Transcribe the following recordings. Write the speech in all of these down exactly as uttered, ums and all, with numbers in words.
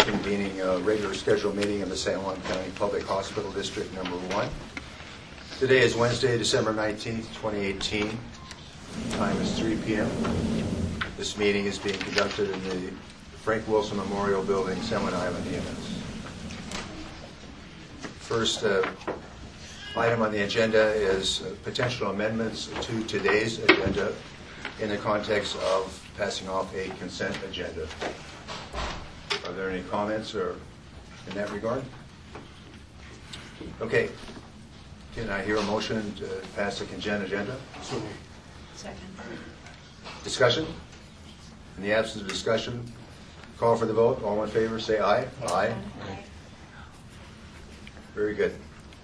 convening a regular scheduled meeting of the San Juan County Public Hospital District Number One. Today is Wednesday, December nineteenth, twenty eighteen. Time is three p m This meeting is being conducted in the Frank Wilson Memorial Building, San Juan Island, E M S. First uh, item on the agenda is uh, potential amendments to today's agenda in the context of passing off a consent agenda. Are there any comments or in that regard? Okay. Can I hear a motion to pass the consent agenda? Second. Discussion? In the absence of discussion, call for the vote. All in favor, say aye. Aye. Aye. Very good.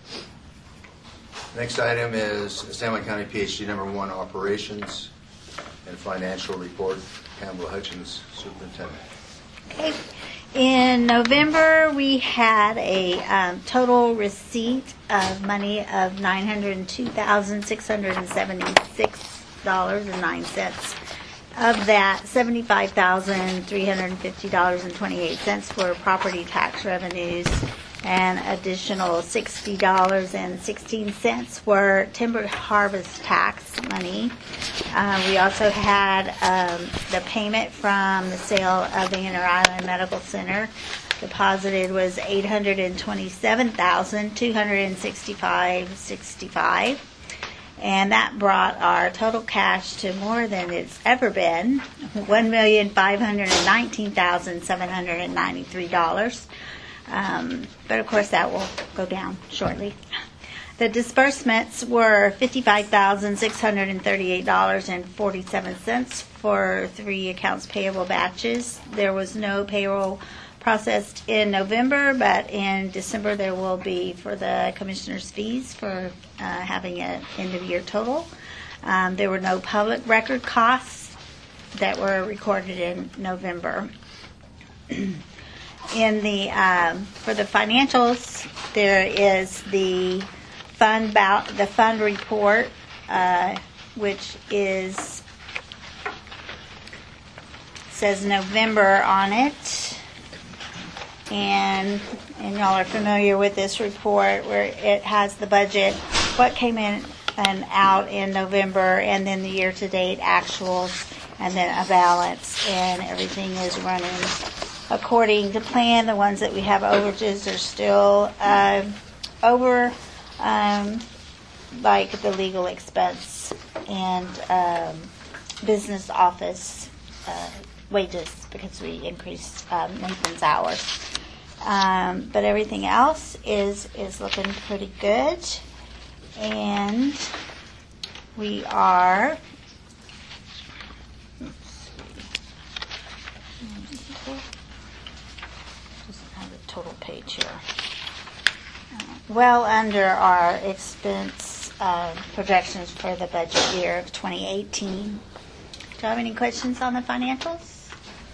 Next item is San Juan County P H D number one, operations and financial report. Pamela Hutchins, superintendent. Okay. In November, we had a um, total receipt of money of nine hundred two thousand six hundred seventy-six dollars and nine cents. Of that, seventy-five thousand three hundred fifty dollars and twenty-eight cents were property tax revenues, and additional sixty dollars and sixteen cents were timber harvest tax money. Uh, we also had um, the payment from the sale of the Inter Island Medical Center. Deposited was eight hundred twenty-seven thousand two hundred sixty-five dollars and sixty-five cents. And that brought our total cash to more than it's ever been, one million five hundred nineteen thousand seven hundred ninety-three dollars. Um, but of course that will go down shortly. The disbursements were fifty-five thousand six hundred thirty-eight dollars and forty-seven cents for three accounts payable batches. There was no payroll processed in November, but in December there will be for the commissioner's fees for uh, having an end-of-year total. Um, there were no public record costs that were recorded in November. In the um, for the financials, there is the fund about the fund report, uh, which is says November on it, and and y'all are familiar with this report where it has the budget, what came in and out in November, and then the year-to-date actuals, and then a balance, and everything is running according to plan. The ones that we have overages are still uh, over, um, like the legal expense and um, business office uh, wages, because we increased um, Nathan's hours. Um, but everything else is is looking pretty good, and we are. Total page here. Uh, well under our expense uh, projections for the budget year of twenty eighteen. Do you have any questions on the financials?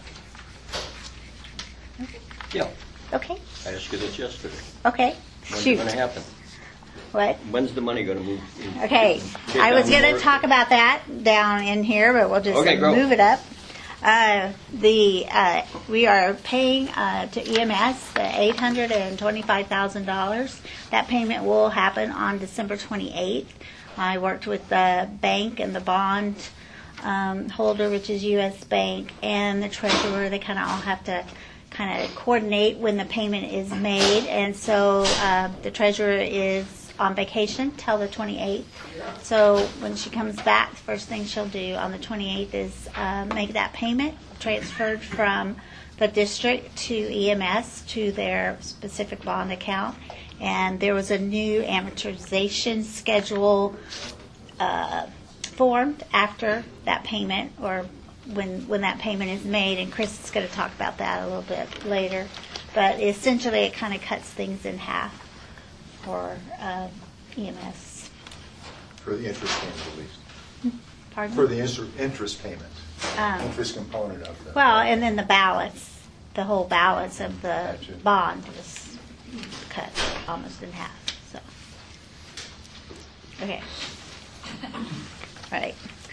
Yeah. Okay. I asked you this yesterday. Okay. When's Shoot. it going to happen? What? When's the money going to move? in- Okay. take I was down going to more? talk about that down in here, but we'll just Okay, go. move it up. Uh, the uh, we are paying uh, to E M S the eight hundred and twenty-five thousand dollars. That payment will happen on December twenty-eighth. I worked with the bank and the bond um, holder, which is U S Bank, and the treasurer. They kind of all have to kind of coordinate when the payment is made, and so uh, the treasurer is on vacation till the twenty-eighth. So when she comes back, the first thing she'll do on the twenty-eighth is uh, make that payment, transferred from the district to E M S to their specific bond account. And there was a new amortization schedule uh, formed after that payment, or when when that payment is made, and Chris is going to talk about that a little bit later. But essentially it kind of cuts things in half for uh, E M S. For the interest payment, at least. Pardon? For the inter- interest payment. Um, interest component of the. Well, and then the balance, the whole balance of the Gotcha. bond was cut almost in half. So, okay. Right.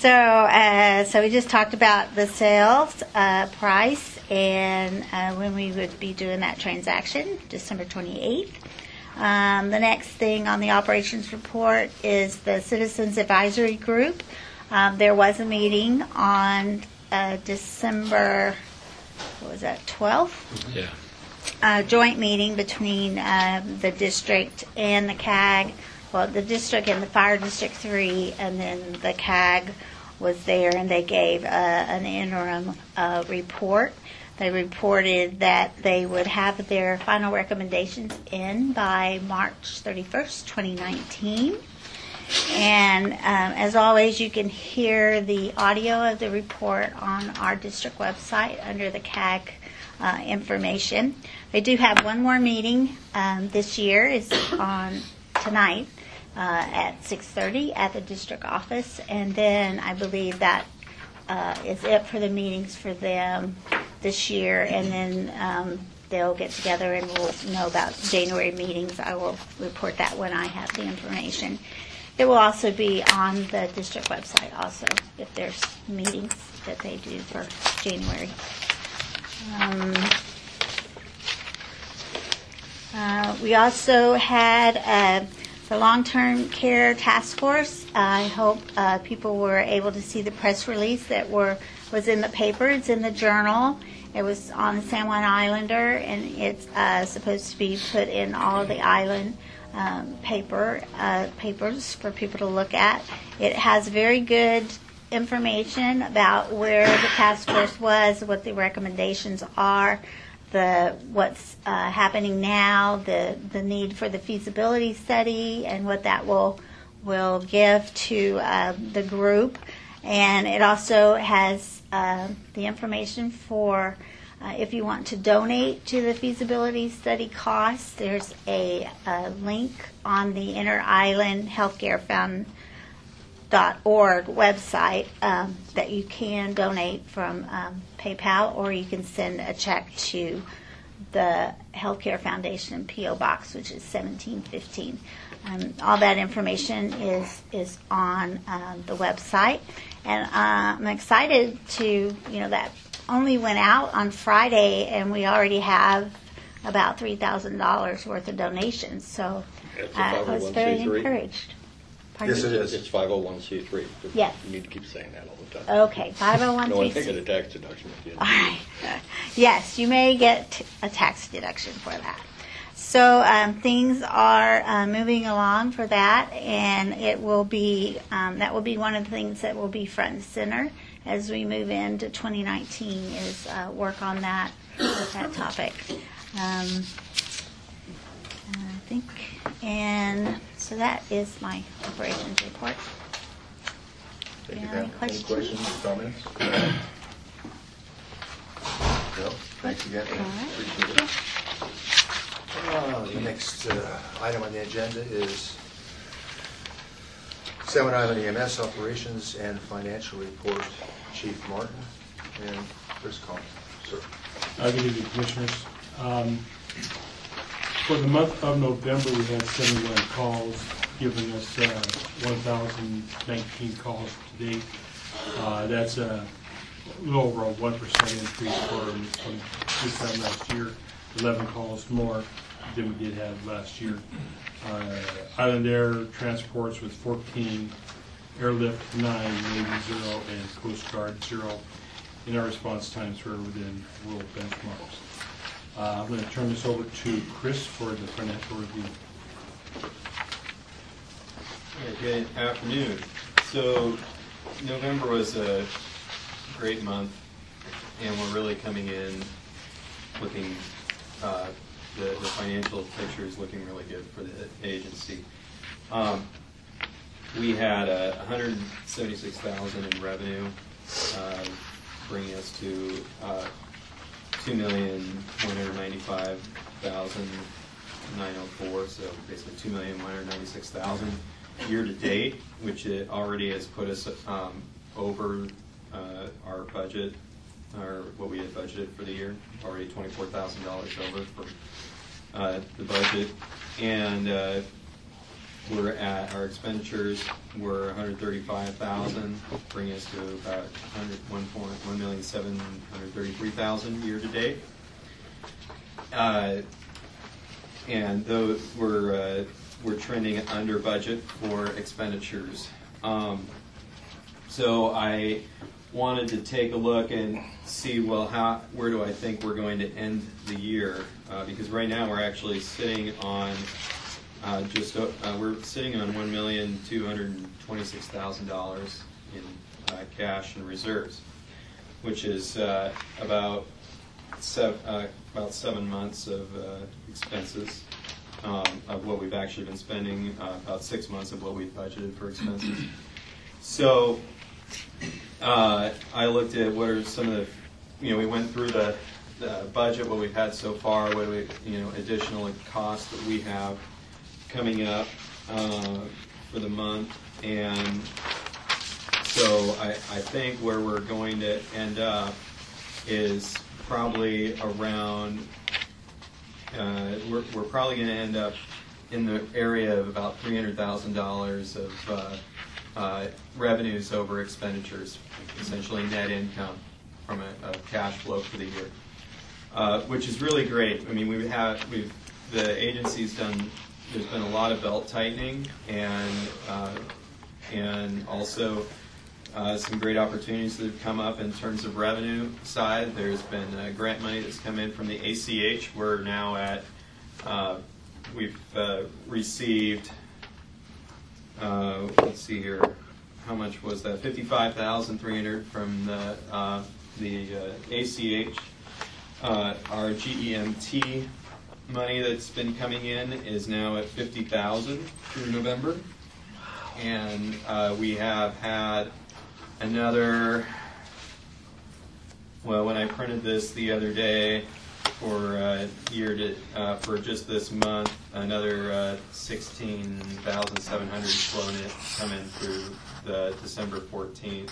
So, uh, so we just talked about the sales uh, price and uh, when we would be doing that transaction, December twenty-eighth. Um, the next thing on the operations report is the Citizens Advisory Group. Um, there was a meeting on uh, December, what was that, twelfth? Yeah. A joint meeting between um, the district and the C A G. Well, the district and the Fire District three, and then the C A G was there, and they gave uh, an interim uh, report. They reported that they would have their final recommendations in by March thirty-first, twenty nineteen. And um, as always, you can hear the audio of the report on our district website under the C A G uh, information. They do have one more meeting um, this year. It's on tonight uh, at six thirty at the district office. And then I believe that uh, is it for the meetings for them this year. And then um, they'll get together and we'll know about January meetings. I will report that when I have the information. It will also be on the district website also if there's meetings that they do for January. Um, uh, we also had uh, the long-term care task force. I hope uh, people were able to see the press release that were was in the paper. It's in the Journal. It was on the San Juan Islander, and it's uh, supposed to be put in all of the island um, paper uh, papers for people to look at. It has very good information about where the task force was, what the recommendations are, the what's uh, happening now, the the need for the feasibility study, and what that will will give to uh, the group. And it also has uh, the information for uh, if you want to donate to the feasibility study costs. There's a, a link on the Inter Island Healthcare Fund dot org website um, that you can donate from um, PayPal, or you can send a check to the Healthcare Foundation P O Box, which is seventeen fifteen. Um, all that information is is on um, the website, and uh, I'm excited to you know that only went out on Friday, and we already have about three thousand dollars worth of donations. So That's a uh, I was very 501c3. encouraged. Pardon Yes, me? it is. It's five oh one c three. Yes. You need to keep saying that all the time. Okay, five oh one No one c can get a tax deduction at the end. All right. Yes, you may get a tax deduction for that. So um, things are uh, moving along for that, and it will be um, that will be one of the things that will be front and center as we move into twenty nineteen is uh, work on that that topic. Um, I think, and so that is my operations report. Thank you, Yeah, any Pam. Any questions? questions or comments? No? Thanks again. All right. Appreciate it. Uh, The next uh, item on the agenda is San Juan Island E M S Operations and Financial Report, Chief Martin and Chris Collins. Sir. Uh, Good evening, Commissioners. Um, For the month of November, we had seventy-one calls, giving us uh, one thousand nineteen calls to date. Uh, That's a little over a one percent increase from from this time last year, eleven calls more than we did have last year. Uh, Island Air transports with fourteen, Airlift nine, Navy zero, and Coast Guard zero. And our response times were within world benchmarks. Uh, I'm going to turn this over to Chris for the financial review. Yeah, good afternoon. So November was a great month, and we're really coming in looking, uh, the, the financial picture is looking really good for the agency. Um, we had uh, one hundred seventy-six thousand dollars in revenue, uh, bringing us to uh, two million one hundred ninety-five thousand nine hundred four, so basically two million one hundred ninety-six thousand year to date, which it already has put us um, over uh, our budget, or what we had budgeted for the year, already twenty-four thousand dollars over for uh, the budget. And uh, we're at, our expenditures were one hundred thirty-five thousand, bringing us to about one million seven hundred thirty-three thousand year to date. Uh, and those we're uh, we're trending under budget for expenditures. Um, so I wanted to take a look and see, well, how where do I think we're going to end the year? Uh, because right now we're actually sitting on uh, just uh, we're sitting on one million two hundred twenty-six thousand dollars in uh, cash and reserves, which is uh, about seven, uh, about seven months of uh, expenses um, of what we've actually been spending, uh, about six months of what we've budgeted for expenses. So uh, I looked at what are some of the, you know, we went through the, the budget, what we've had so far, what do we, you know, additional costs that we have coming up uh, for the month, and so I, I think where we're going to end up is probably around, uh, we're, we're probably going to end up in the area of about three hundred thousand dollars of uh, uh, revenues over expenditures, essentially net income from a, a cash flow for the year, uh, which is really great. I mean, we have, we've, the agency's done, there's been a lot of belt tightening, and uh, and also uh, some great opportunities that have come up in terms of revenue side. There's been uh, grant money that's come in from the A C H. We're now at, uh, we've uh, received, uh, let's see here, how much was that? fifty-five thousand three hundred from the, uh, the uh, A C H. Uh, our G E M T money that's been coming in is now at fifty thousand through November, and uh, we have had another. Well, when I printed this the other day for uh, year to uh, for just this month, another uh, sixteen thousand seven hundred flown in come in through the December fourteenth.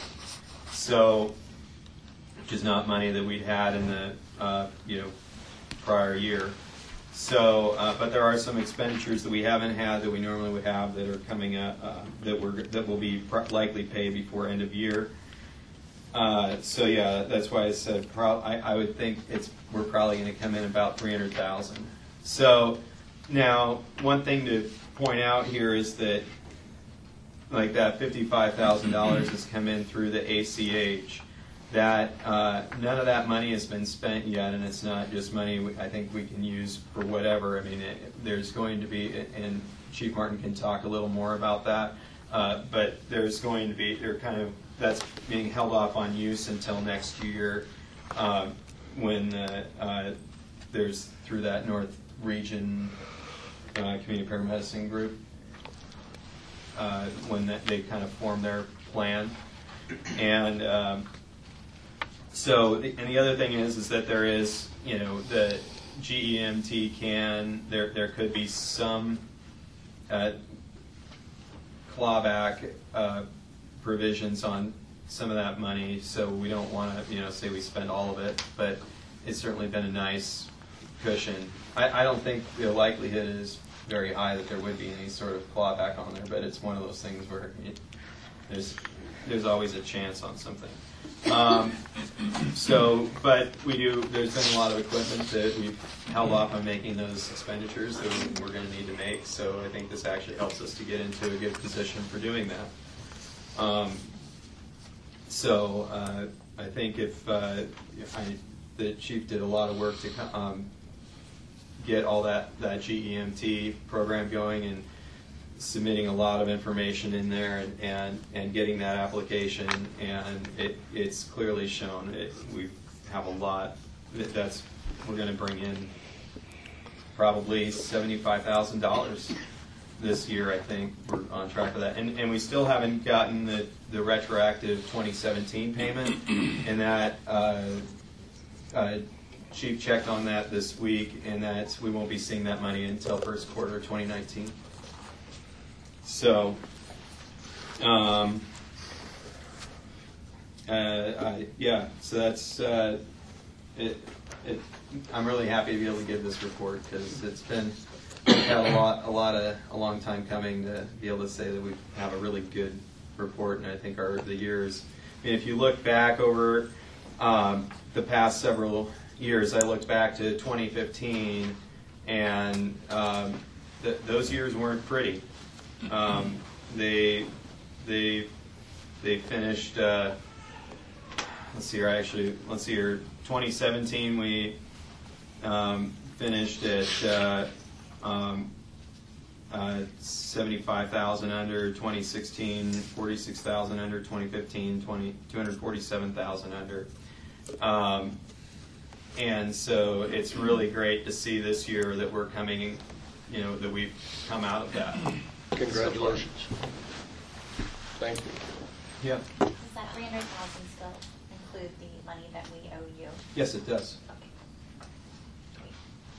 So, which is not money that we'd had in the uh, you know prior year. So, uh, but there are some expenditures that we haven't had that we normally would have that are coming up uh, that we're that will be pr- likely paid before end of year. Uh, so yeah, that's why I said pro- I, I would think it's we're probably going to come in about three hundred thousand. So now, one thing to point out here is that like that fifty-five thousand dollars has come in through the A C H. That uh, none of that money has been spent yet, and it's not just money we, I think we can use for whatever. I mean, it, there's going to be, and Chief Martin can talk a little more about that, uh, but there's going to be, they're kind of, that's being held off on use until next year uh, when uh, uh, there's, through that North Region uh, Community Paramedicine Group, uh, when that, they kind of form their plan. And um, So, and the other thing is, is that there is, you know, the G E M T can, there there could be some uh, clawback uh, provisions on some of that money, so we don't want to, you know, say we spend all of it, but it's certainly been a nice cushion. I, I don't think the likelihood is very high that there would be any sort of clawback on there, but it's one of those things where it, there's there's always a chance on something. Um, so, but we do, there's been a lot of equipment that we've held off on making those expenditures that we're going to need to make, so I think this actually helps us to get into a good position for doing that. Um, so, uh, I think if, uh, if I, the chief did a lot of work to um, get all that, that G E M T program going, and submitting a lot of information in there, and, and, and getting that application, and it, it's clearly shown it, we have a lot that that's we're going to bring in probably seventy-five thousand dollars this year. I think we're on track for that, and and we still haven't gotten the, the retroactive twenty seventeen payment, and that uh, uh, Chief checked on that this week, and that we won't be seeing that money until first quarter twenty nineteen. So, um, uh, I, yeah, so that's, uh, it, it, I'm really happy to be able to give this report, because it's been had a lot, a lot of, a long time coming to be able to say that we have a really good report, and I think our the years. I mean, if you look back over um, the past several years, I looked back to twenty fifteen, and um, th those years weren't pretty. Um, they they they finished. Uh, let's see here. Actually, let's see here. twenty seventeen, we um, finished at uh, um, uh, seventy-five thousand under. twenty sixteen, forty-six thousand under. twenty fifteen, two hundred forty-seven thousand under. Um, and so it's really great to see this year that we're coming, you know, that we've come out of that. Congratulations. Thank you. Yeah. Does that three hundred thousand still include the money that we owe you? Yes, it does. Okay.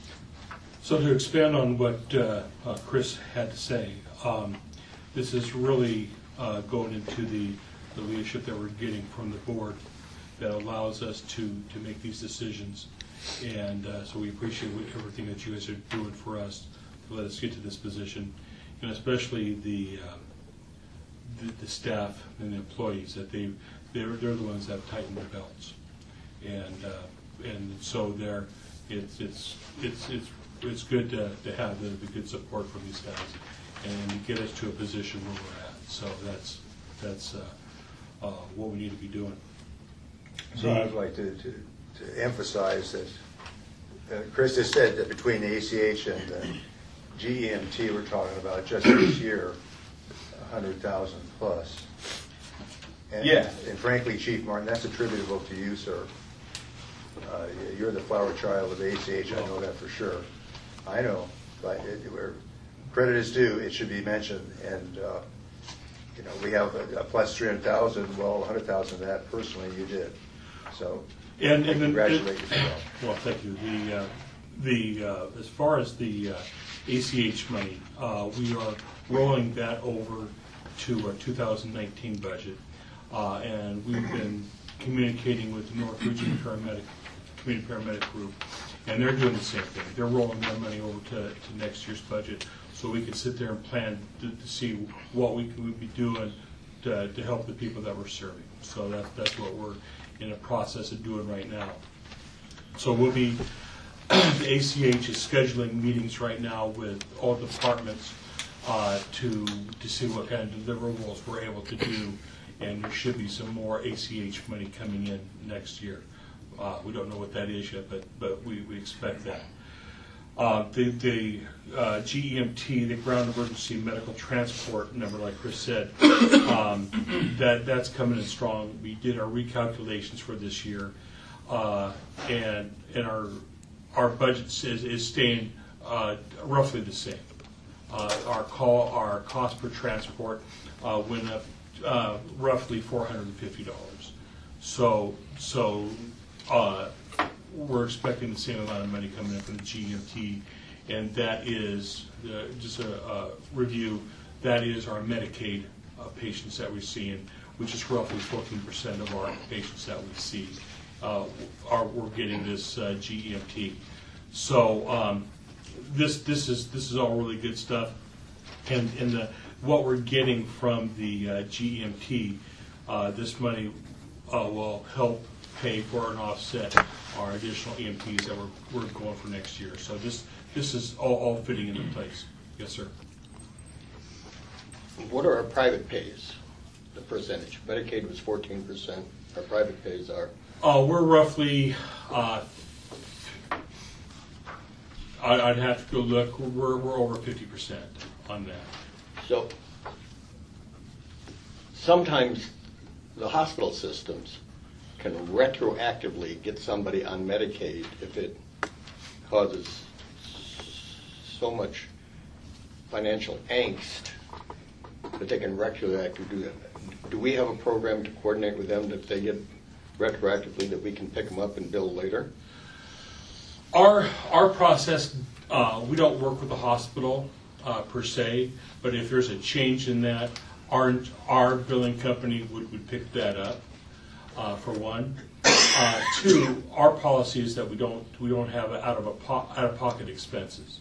So to expand on what uh, uh, Chris had to say, um, this is really uh, going into the, the leadership that we're getting from the board that allows us to, to make these decisions. And uh, so we appreciate everything that you guys are doing for us to let us get to this position, and especially the, um, the, the staff and the employees, that they, they're, they're the ones that have tightened their belts. And, uh, and so they're, it's, it's, it's, it's, it's good to, to have the, the good support from these guys and to get us to a position where we're at. So that's, that's uh, uh, what we need to be doing. So I'd like to, to, to emphasize that uh, Chris has said that between the A C H and the G E M T, we're talking about just this year, one hundred thousand plus. And, Yeah. And frankly, Chief Martin, that's attributable to you, sir. Uh, you're the flower child of A C H, I know that for sure. I know, but it, where credit is due, it should be mentioned. And uh, you know, we have a, a plus three hundred thousand. Well, one hundred thousand of that personally you did. So And, I and then, congratulate you for that. well, thank you. The, uh, the, uh, as far as the uh, A C H money, uh, we are rolling that over to our two thousand nineteen budget. Uh, and we've been communicating with the North Region Paramedic, Community Paramedic Group, and they're doing the same thing. They're rolling their money over to, to next year's budget, so we can sit there and plan to, to see what we can be doing to, to help the people that we're serving. So that, that's what we're in a process of doing right now. So we'll be, the A C H is scheduling meetings right now with all departments uh, to, to see what kind of deliverables we're able to do, and there should be some more A C H money coming in next year. Uh, we don't know what that is yet, but, but we, we expect that. Uh, the the uh, G E M T, the Ground Emergency Medical Transport number, like Chris said, um, that that's coming in strong. We did our recalculations for this year, uh, and and our our budget is is staying uh, roughly the same. Uh, our call our cost per transport uh, went up uh, roughly four hundred and fifty dollars. So so. Uh, we're expecting the same amount of money coming in from the G E M T, and that is, uh, just a, a review, that is our Medicaid uh, patients that we're seeing, which is roughly fourteen percent of our patients that we see uh, are, we're getting this uh, G E M T. So um, this this is this is all really good stuff, and, and the, what we're getting from the uh, G E M T, uh, this money uh, will help pay for and offset our additional E M Ts that we're, we're going for next year. So this this is all, all fitting into place. Yes, sir. What are our private pays, the percentage? Medicaid was fourteen percent. Our private pays are? Uh, we're roughly, uh, I, I'd have to go look, we're, we're over fifty percent on that. So sometimes the hospital systems can retroactively get somebody on Medicaid if it causes so much financial angst that they can retroactively do that. Do we have a program to coordinate with them that if they get retroactively that we can pick them up and bill later? Our our process, uh, we don't work with the hospital uh, per se, but if there's a change in that, our our billing company would, would pick that up. Uh, for one, uh, two, our policy is that we don't we don't have out of a po out of pocket expenses.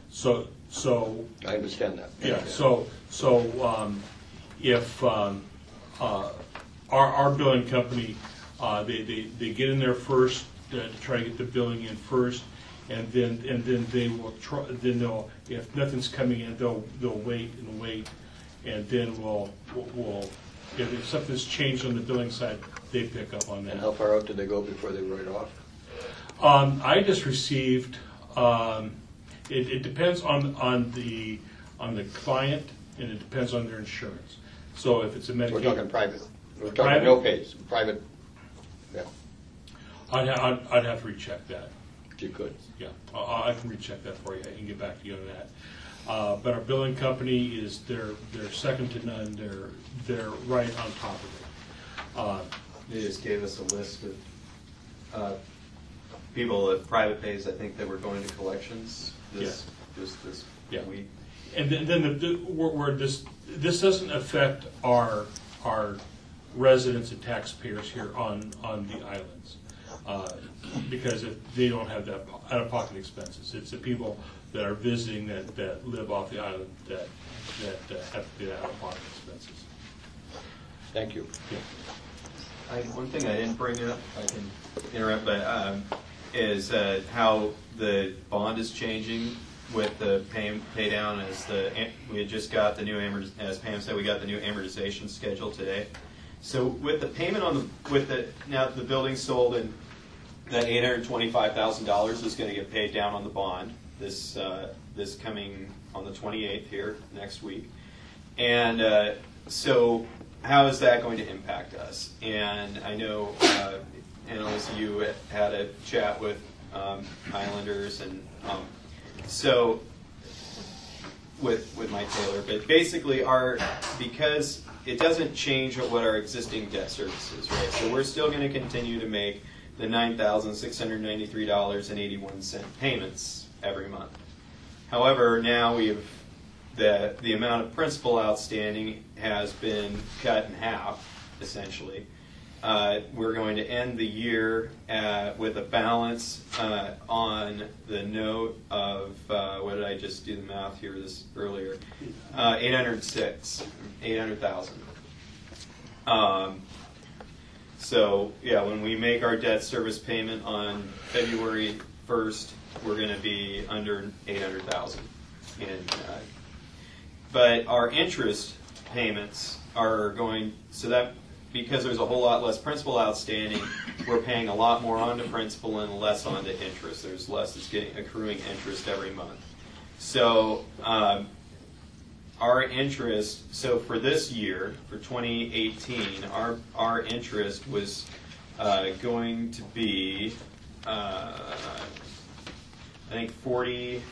So, so, I understand that. yeah, so, so um, if um, uh, our, our billing company, uh, they, they, they get in there first, uh, to try to get the billing in first, and then, and then they will try, then they'll, if nothing's coming in, they'll, they'll wait and wait, and then we'll, we'll, if if something's changed on the billing side, they pick up on that. And how far out did they go before they write off? Um, I just received, um, it, it depends on, on the, on the client, and it depends on their insurance. So if it's a Medicaid. We're talking private. We're talking Private? no pays, private, yeah, I'd, ha- I'd, I'd have to recheck that, if you could. yeah. I, I can recheck that for you and get back to you on that. Uh, but our billing company is, they're, they're second to none, they're, they're right on top of it. Uh, They just gave us a list of uh, people at private pays, I think, that were going to collections this, this, this Yeah. week. And then, then the, the, where, where this, this doesn't affect our, our residents and taxpayers here on, on the islands. Uh, because if they don't have that po- out-of-pocket expenses. It's the people that are visiting that, that live off the island that, that uh, have to pay out-of-pocket expenses. Thank you. Yeah. I, one thing I didn't bring up, I can interrupt, but um, is uh, how the bond is changing with the pay, pay down. As the we had just got the new amort, as Pam said, we got the new amortization schedule today. So with the payment on the with the now that the building's sold and that eight hundred twenty-five thousand dollars is going to get paid down on the bond this uh, this coming on the twenty-eighth here next week, and uh, so. How is that going to impact us? And I know, uh, Annalise, you had a chat with um, Islanders, and um, so with with Mike Taylor. But basically, our because it doesn't change what our existing debt service is, right? So we're still going to continue to make the nine thousand six hundred ninety-three dollars and eighty-one cents payments every month. However, now we've the the amount of principal outstanding has been cut in half, essentially. Uh, we're going to end the year uh, with a balance uh, on the note of, uh, what did I just do the math here this earlier? Uh, eight hundred six, eight hundred thousand. Um, so, yeah, when we make our debt service payment on February first, we're going to be under eight hundred thousand. And, uh, but our interest payments are going, so that because there's a whole lot less principal outstanding, we're paying a lot more onto principal and less onto interest. There's less that's getting accruing interest every month. So um, our interest, so for this year, for twenty eighteen, our our interest was uh, going to be, uh, I think, forty.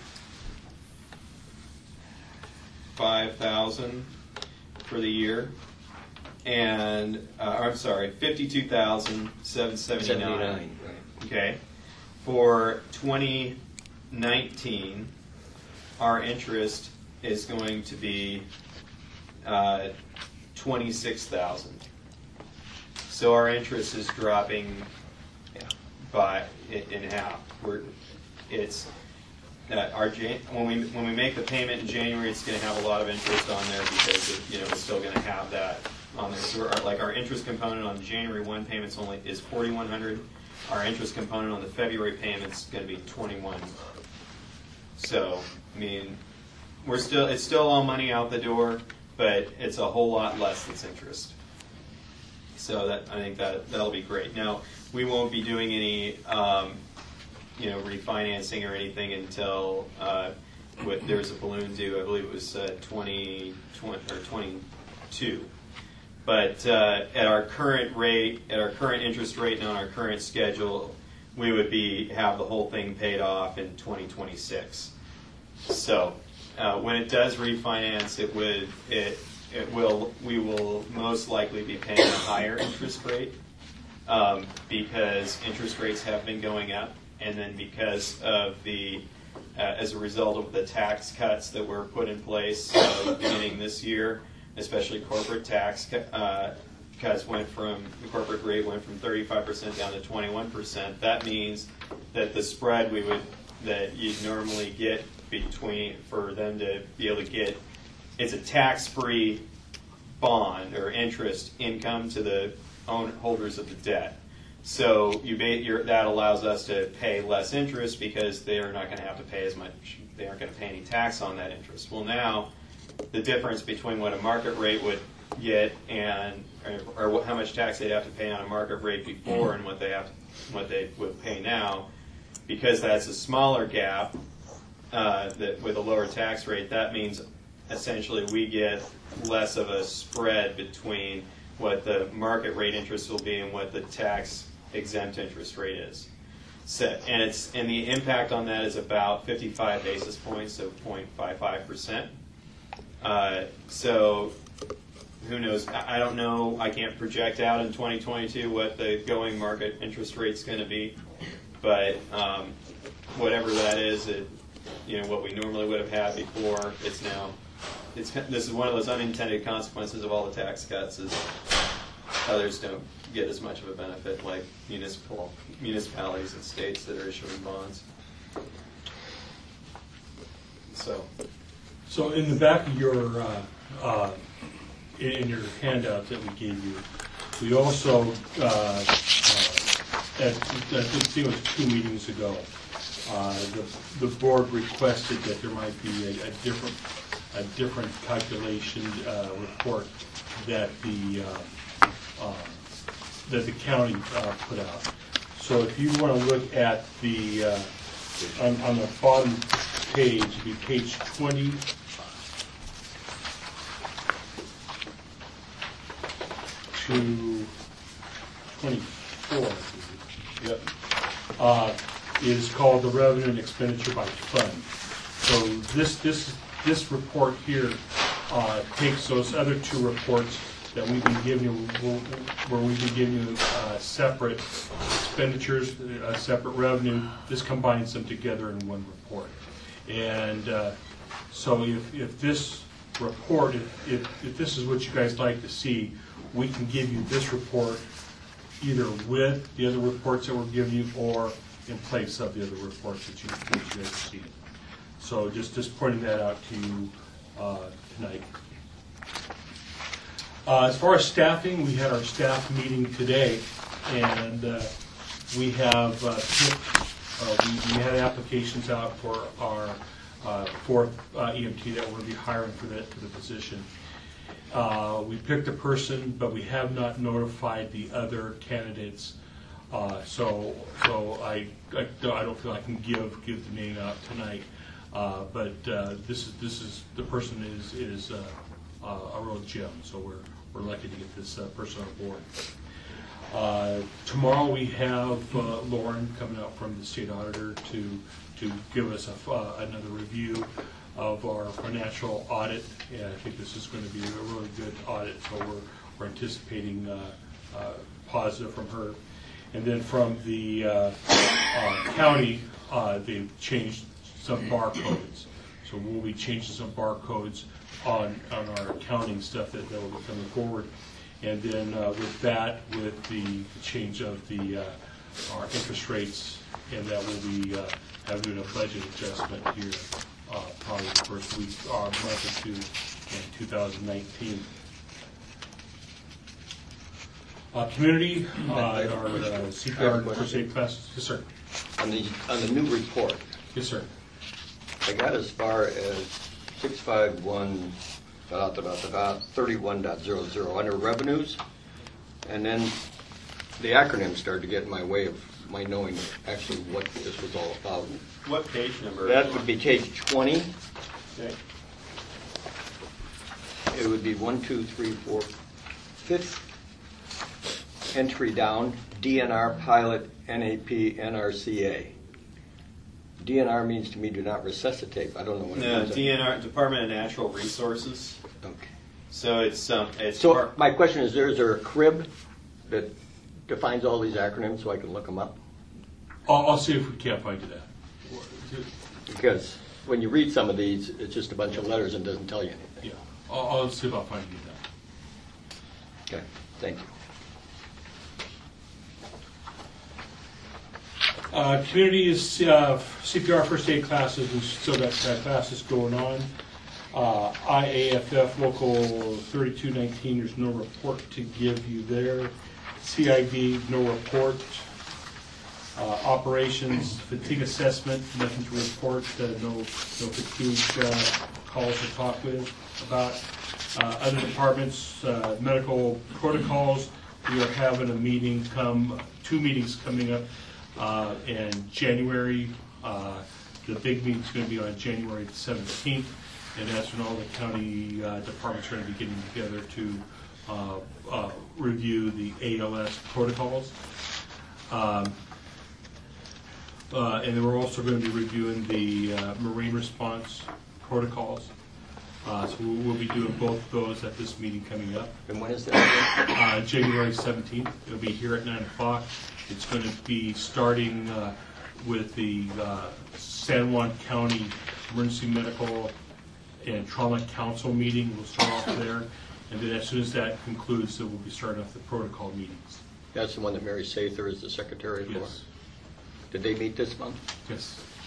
Five thousand for the year, and uh, I'm sorry, fifty-two thousand seven seventy-nine. seventy-nine, right. Okay, for twenty nineteen, our interest is going to be uh, twenty-six thousand. So our interest is dropping by in, in half. We're it's. Uh, our Jan- when we when we make the payment in January, it's going to have a lot of interest on there because it, you know it's still going to have that on there. So our, like our interest component on the January one payments only is forty-one hundred. Our interest component on the February payments is going to be twenty-one. So I mean, we're still it's still all money out the door, but it's a whole lot less that's interest. So that I think that that'll be great. Now we won't be doing any. Um, you know, refinancing or anything until uh, with, there's a balloon due. I believe it was uh, twenty twenty or twenty-two. But uh, at our current rate, at our current interest rate, and on our current schedule, we would be have the whole thing paid off in twenty twenty-six. So uh, when it does refinance, it would it it will we will most likely be paying a higher interest rate um, because interest rates have been going up. And then because of the, uh, as a result of the tax cuts that were put in place uh, beginning this year, especially corporate tax uh, cuts went from, the corporate rate went from thirty-five percent down to twenty-one percent. That means that the spread we would that you'd normally get between, for them to be able to get, it's a tax-free bond or interest income to the own holders of the debt. So you ba- you're, that allows us to pay less interest because they are not going to have to pay as much, they aren't going to pay any tax on that interest. Well, now the difference between what a market rate would get and or, or what, how much tax they'd have to pay on a market rate before and what they have what they would pay now, because that's a smaller gap uh, that with a lower tax rate, that means essentially we get less of a spread between what the market rate interest will be and what the tax exempt interest rate is. So, and it's and the impact on that is about fifty-five basis points, so zero point five five percent. Uh, so who knows? I I don't know. I can't project out in twenty twenty-two what the going market interest rate's going to be, but um, whatever that is, it, you know, what we normally would have had before, it's now. It's this is one of those unintended consequences of all the tax cuts. Is others don't get as much of a benefit, like municipal municipalities and states that are issuing bonds. So. So in the back of your, uh, uh, in in your handout that we gave you, we also, uh, uh, at, I think it was two meetings ago, uh, the, the board requested that there might be a, a different, a different calculation uh, report that the uh, uh, that the county uh, put out. So if you want to look at the uh, on, on the bottom page, it'd be page twenty. To twenty-four, yep, uh, is called the revenue and expenditure by fund. So this this this report here uh, takes those other two reports that we've been giving you, where we've been giving you uh, separate expenditures, uh, separate revenue. This combines them together in one report. And uh, so if if this report, if, if if this is what you guys like to see, we can give you this report either with the other reports that we're giving you or in place of the other reports that you, that you guys see. So just, just pointing that out to you uh, tonight. Uh, as far as staffing, we had our staff meeting today, and uh, we have uh, picked, uh, we, we had applications out for our uh, fourth uh, E M T that we're going to be hiring for that for the position. Uh, we picked a person, but we have not notified the other candidates. Uh, so, so I, I, I don't feel I can give give the name out tonight. Uh, but uh, this is this is the person is is uh, uh, a real gem. So we're we're lucky to get this uh, person on board. Uh, tomorrow we have uh, Lauren coming out from the state auditor to to give us a, uh, another review of our financial audit, and I think this is going to be a really good audit, so we're, we're anticipating uh, uh, positive from her. And then from the uh, uh, county, uh, they've changed some barcodes. So we'll be changing some barcodes on, on our accounting stuff that, that will be coming forward. And then uh, with that, with the change of the uh, our interest rates, and that will be uh, having a budget adjustment here. Uh, probably the first week or month or two in two thousand nineteen. Uh, community, uh, our uh, C P R first aid classes. Yes, sir. On the, on the new report, Yes, sir. I got as far as six five one, about, about, about thirty-one point zero zero under revenues, and then the acronyms started to get in my way of my knowing actually what this was all about. What page number? That would be page twenty. Okay. It would be one, two, three, four, fifth entry down, D N R pilot, N A P, N R C A. D N R means to me do not resuscitate. I don't know what No, it means. D N R, Department of Natural Resources. Okay. So it's um, it's So part- my question is, there, is there a crib that defines all these acronyms so I can look them up? I'll, I'll see if we can't find you that. Because when you read some of these, it's just a bunch of letters and doesn't tell you anything. Yeah, I'll, I'll see if I'll find you that. Okay, thank you. Uh, Community is uh, C P R first aid classes, we've still got uh, classes going on. Uh, I A F F Local thirty-two nineteen, there's no report to give you there. C I D, no report. Uh, Operations, fatigue assessment, nothing to report, uh, no no fatigue uh, calls to talk with about. Uh, Other departments, uh, medical protocols, we are having a meeting come, two meetings coming up uh, in January. Uh, The big meeting's going to be on January the seventeenth, and that's when all the county uh, departments are going to be getting together to uh, uh, review the A L S protocols. Um, uh, and then we're also going to be reviewing the uh, marine response protocols. Uh, so we'll, we'll be doing both of those at this meeting coming up. And when is that? Uh, January seventeenth, it'll be here at nine o'clock. It's going to be starting uh, with the uh, San Juan County Emergency Medical and Trauma Council meeting. We'll start off there. And then as soon as that concludes, then we'll be starting off the protocol meetings. That's the one that Mary Sather is the secretary for? Yes. Did they meet this month? Yes.